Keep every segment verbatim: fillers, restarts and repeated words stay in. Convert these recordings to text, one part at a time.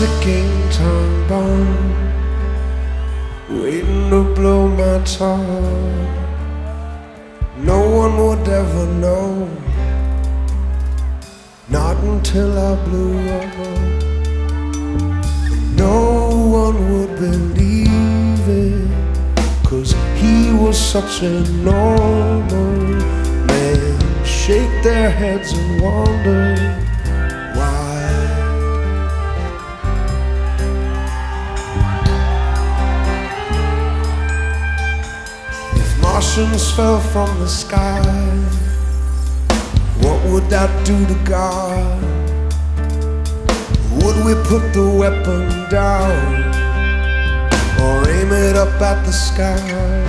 ticking time bomb, waiting to blow my top. No one would ever know, not until I blew up. No one would believe it, 'cause he was such a normal man. Shake their heads and wonder why. If Martians fell from the sky, what would that do to God? Would we put the weapon down or aim it up at the sky?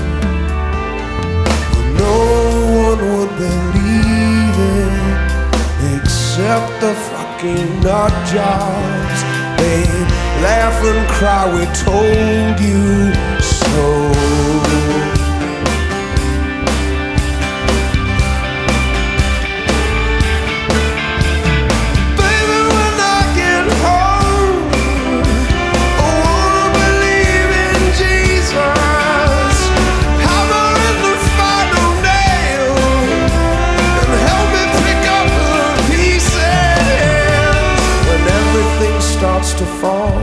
No one would believe it except the fucking nut jobs. They'd laugh and cry, we told you so. Starts to fall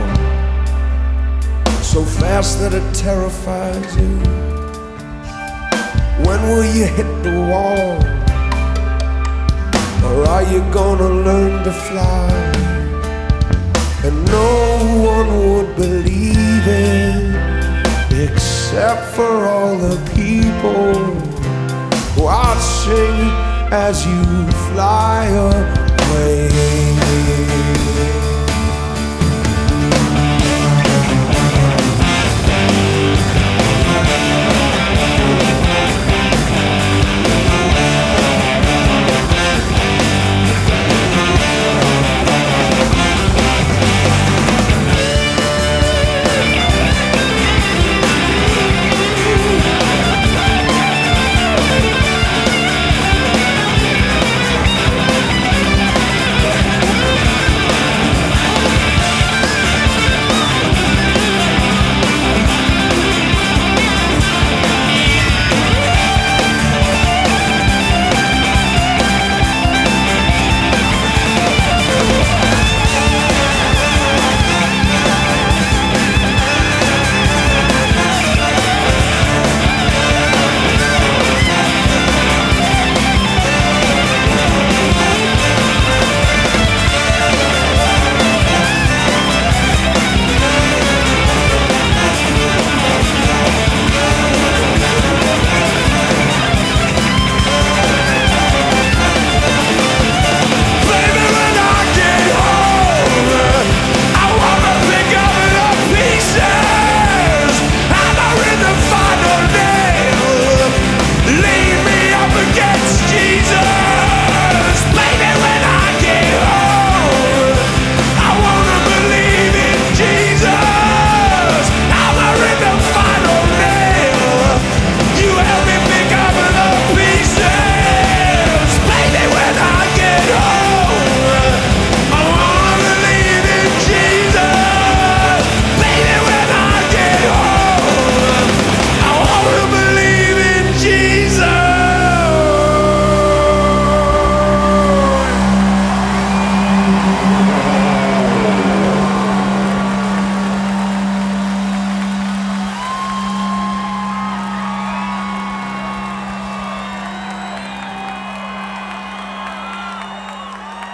so fast that it terrifies you. When will you hit the wall? Or are you gonna learn to fly? And no one would believe it except for all the people watching as you fly away.